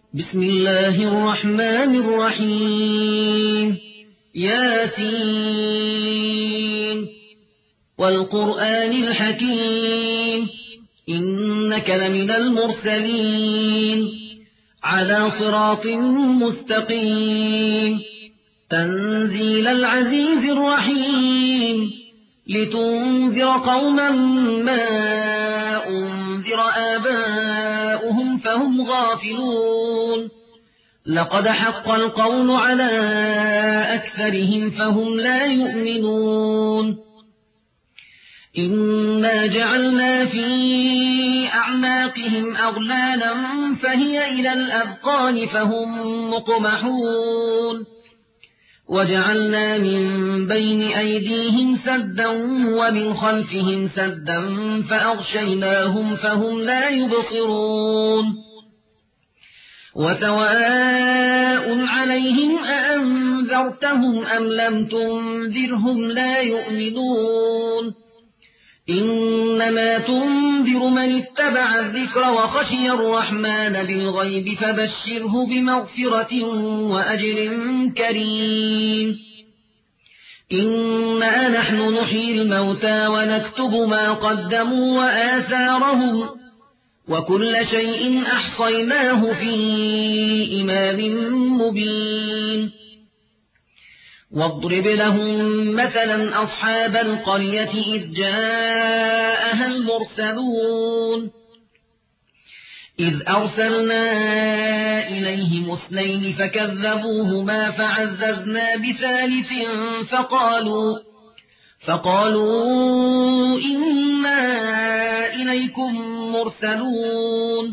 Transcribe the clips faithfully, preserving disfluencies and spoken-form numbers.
بسم الله الرحمن الرحيم ياسين والقرآن الحكيم إنك لمن المرسلين على صراط مستقيم تنزيل العزيز الرحيم لتنذر قوما ما أنذر آباؤهم فهم غافلون لقد حق القول على أكثرهم فهم لا يؤمنون إنا جعلنا في أعناقهم أغلالا فهي إلى الأذقان فهم مقمحون وجعلنا من بين أيديهم سدا ومن خلفهم سدا فأغشيناهم فهم لا يبصرون وسواء عليهم أأنذرتهم أم لم تنذرهم لا يؤمنون إنما تنذر من اتبع الذكر وخشي الرحمن بالغيب فبشره بمغفرة وأجر كريم إنا نحن نحيي الموتى ونكتب ما قدموا وآثارهم وكل شيء أحصيناه في إمام مبين واضرب لهم مثلا أصحاب القرية إذ جاءها المرسلون إذ أرسلنا إليهم اثنين فكذبوهما فعززنا بثالث فقالوا فقالوا إنا إليكم مرسلون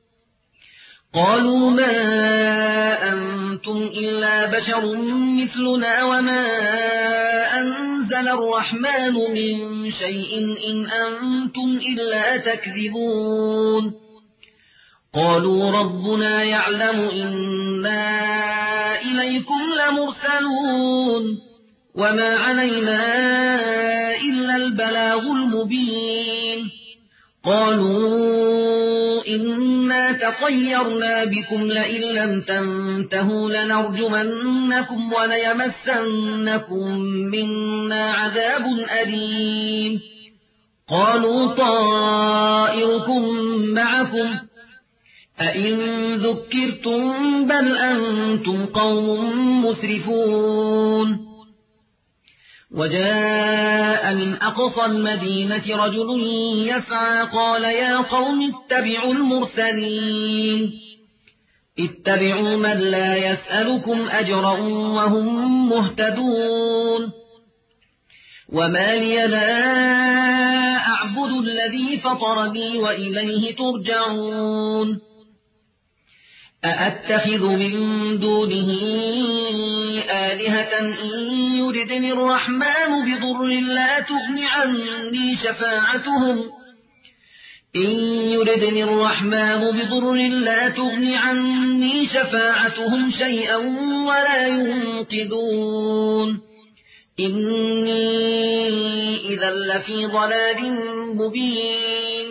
قالوا ما أنتم إلا بشر مثلنا وما أنزل الرحمن من شيء إن أنتم إلا تكذبون قالوا ربنا يعلم إنا إليكم لمرسلون وما علينا إلا البلاغ المبين قالوا إنا تطيرنا بكم لئن لم تنتهوا لنرجمنكم وليمسنكم منا عذاب أليم قالوا طائركم معكم أئن ذكرتم بل أنتم قوم مسرفون وجاء من أقصى المدينة رجل يسعى قال يا قوم اتبعوا المرسلين اتبعوا من لا يسألكم أجرا وهم مهتدون وما لي لا أعبد الذي فطرني وإليه ترجعون أأتخذ من دونه آلهة إن يردني الرحمن بضر لا تغن عني شفاعتهم إن يردني الرحمن بضر لا تغن عني شفاعتهم شيئا ولا ينقذون إني إذا لفي ضلال مبين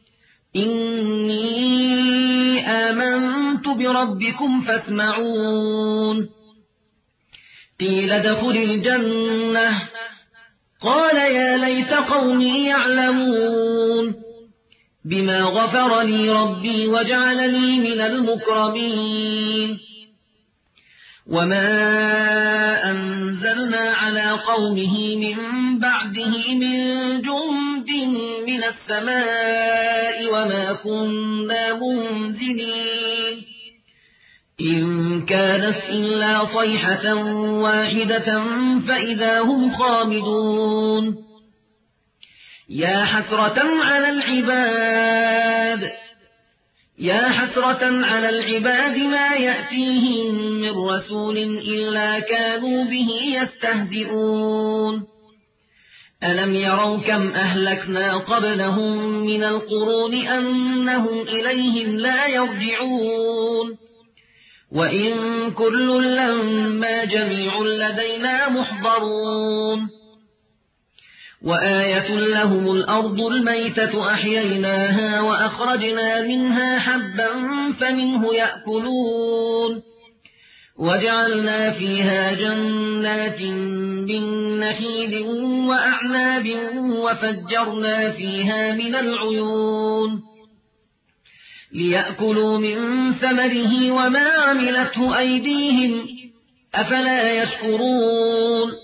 إني آمنت بربكم فاسمعون قيل ادخل الجنة قال يا ليت قومي يعلمون بما غفر لي ربي وجعلني من المكرمين وما أنزلنا على قومه من بعده من جند من السماء وما كنا منزلين إن كانت إلا صيحة واحدة فإذا هم خامدون يا حسرة على العباد يا حسرة على العباد ما يأتيهم من رسول إلا كانوا به يستهزئون ألم يروا كم أهلكنا قبلهم من القرون أنهم إليهم لا يرجعون وإن كل لما جميع لدينا محضرون وآية لهم الأرض الميتة أحييناها وأخرجنا منها حبا فمنه يأكلون وجعلنا فيها جنات من نخيل وأعناب وفجرنا فيها من العيون ليأكلوا من ثمره وما عملته أيديهم أفلا يشكرون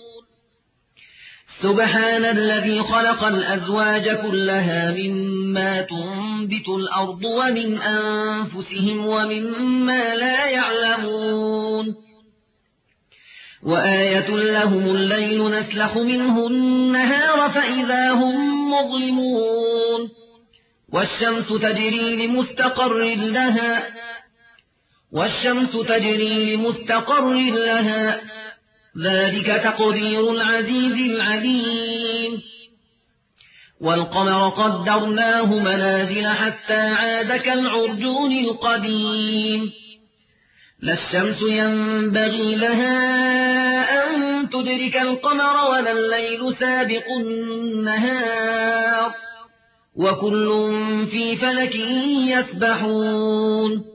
سبحان الذي خلق الأزواج كلها مما تنبت الأرض ومن أنفسهم ومما لا يعلمون وآية لهم الليل نسلخ منه النهار فإذا هم مظلمون والشمس تجري لمستقر لها والشمس تجري لمستقر لها ذلك تقدير العزيز العليم والقمر قدرناه منازل حتى عاد كالعرجون القديم لا الشمس ينبغي لها أن تدرك القمر ولا الليل سابق النهار وكل في فلك يسبحون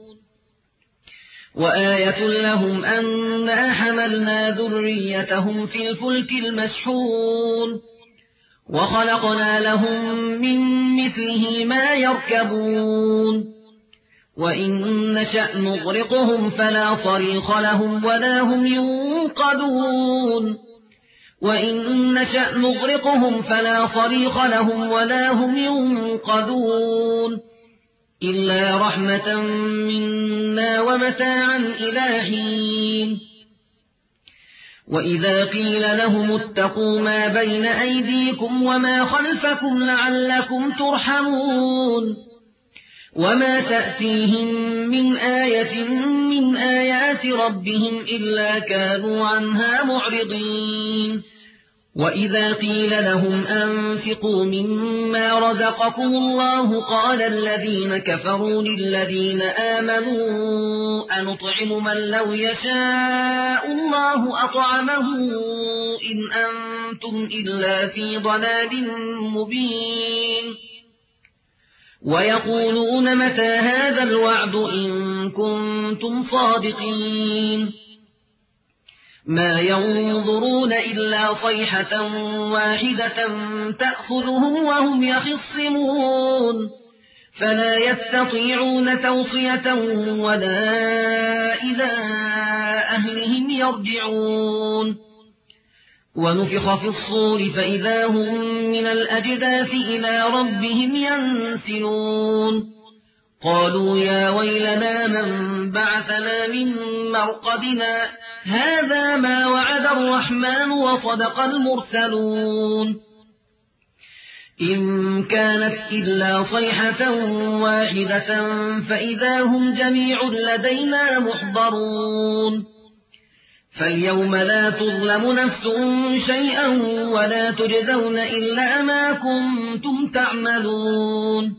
وآية لهم أنا حملنا ذريتهم في الفلك المشحون وخلقنا لهم من مثله ما يركبون وإن نشأ نغرقهم فلا صريخ لهم ولا هم ينقذون وإن نشأ نغرقهم فلا صريخ لهم ولا هم ينقذون إلا رحمة منا ومتاعا إلى حين وإذا قيل لهم اتقوا ما بين أيديكم وما خلفكم لعلكم ترحمون وما تأتيهم من آية من آيات ربهم إلا كانوا عنها معرضين وإذا قيل لهم أنفقوا مما رزقكم الله قال الذين كفروا للذين آمنوا أنطعم من لو يشاء الله أطعمه إن أنتم إلا في ضلال مبين ويقولون متى هذا الوعد إن كنتم صادقين ما ينظرون إلا صيحة واحدة تأخذهم وهم يخصمون فلا يستطيعون توصية ولا إلى أهلهم يرجعون ونفخ في الصور فإذا هم من الأجداث إلى ربهم ينسلون قالوا يا ويلنا من بعثنا من مرقدنا هذا ما وعد الرحمن وصدق المرسلون إن كانت إلا صيحة واحدة فإذا هم جميع لدينا محضرون فاليوم لا تظلم نفس شيئا ولا تجزون إلا ما كنتم تعملون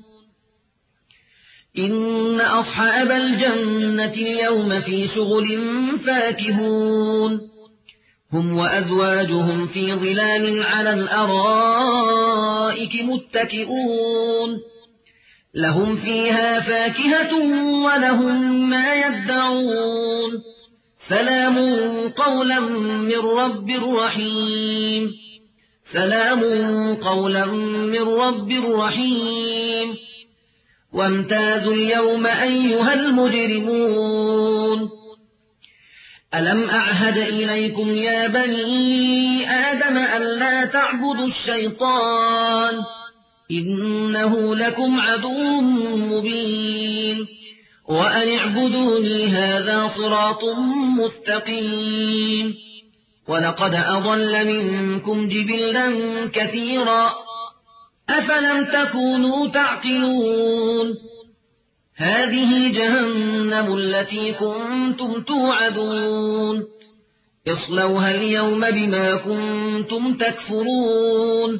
إن أصحاب الجنة اليوم في شغل فاكهون هم وأزواجهم في ظلال على الأرائك متكئون لهم فيها فاكهة ولهم ما يدعون سلام قولا من رب رحيم سلام قولا من رب رحيم وامتازوا اليوم أيها المجرمون ألم أعهد إليكم يا بني آدم ألا تعبدوا الشيطان إنه لكم عدو مبين وأن اعبدوني هذا صراط مستقيم ولقد أضل منكم جبلا كثيرا أفلم تكونوا تعقلون هذه جهنم التي كنتم توعدون اصلوها اليوم بما كنتم تكفرون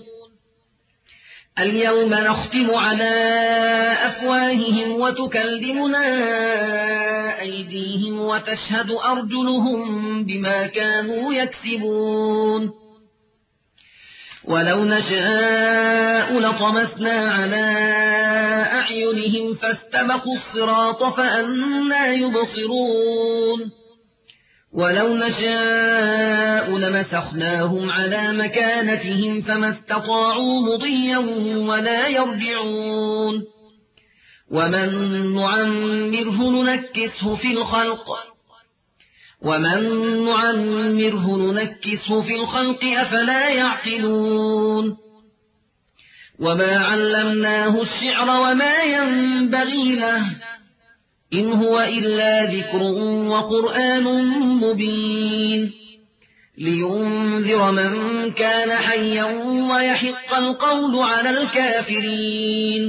اليوم نختم على أفواههم وتكلمنا أيديهم وتشهد أرجلهم بما كانوا يكسبون ولو نشاء لطمسنا على أعينهم فاستبقوا الصراط فأنى يبصرون ولو نشاء لمسخناهم على مكانتهم فما استطاعوا مضيا ولا يرجعون ومن نعمره ننكسه في الخلق ومن نعمره ننكسه في الخلق أفلا يعقلون وما علمناه الشعر وما ينبغي له إن هو إلا ذكر وقرآن مبين لينذر من كان حيا ويحق القول على الكافرين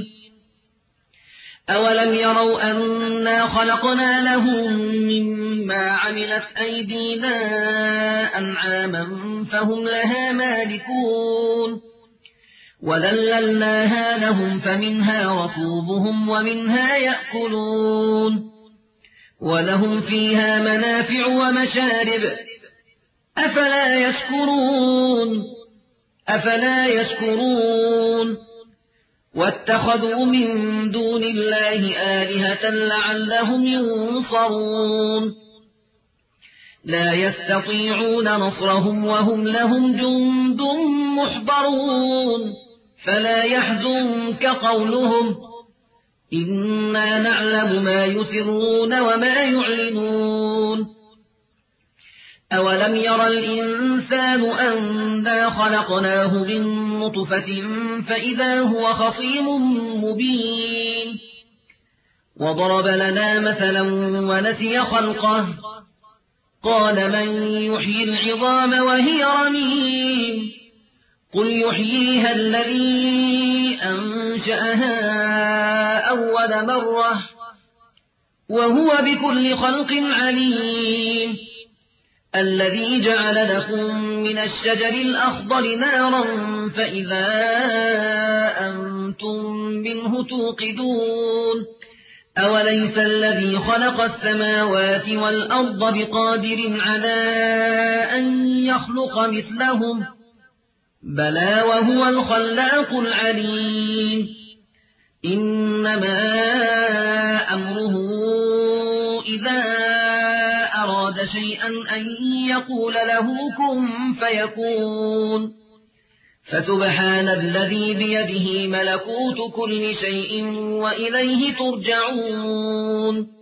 أولم يروا أنا خلقنا لهم مما عملت أيدينا أنعاما فهم لها مالكون وذللناها لهم فمنها ركوبهم ومنها يأكلون ولهم فيها منافع ومشارب أفلا يشكرون أفلا يشكرون واتخذوا من دون الله آلهة لعلهم ينصرون لا يستطيعون نصرهم وهم لهم جند محضرون فلا يحزنك قولهم إنا نعلم ما يسرون وما يعلنون أولم ير الإنسان أنا خلقناه من نطفة فإذا هو خصيم مبين وضرب لنا مثلا ونسي خلقه قال من يحيي العظام وهي رميم قل يحييها الذي أنشأها أول مرة وهو بكل خلق عليم الذي جعل لكم من الشجر الأخضر نارا فإذا أنتم منه توقدون أوليس الذي خلق السماوات والأرض بقادر على أن يخلق مثلهم بلى وهو الخلاق العليم إنما أمره إذا أراد شيئا أن يقول له كن فيكون فسبحان الذي بيده ملكوت كل شيء وإليه ترجعون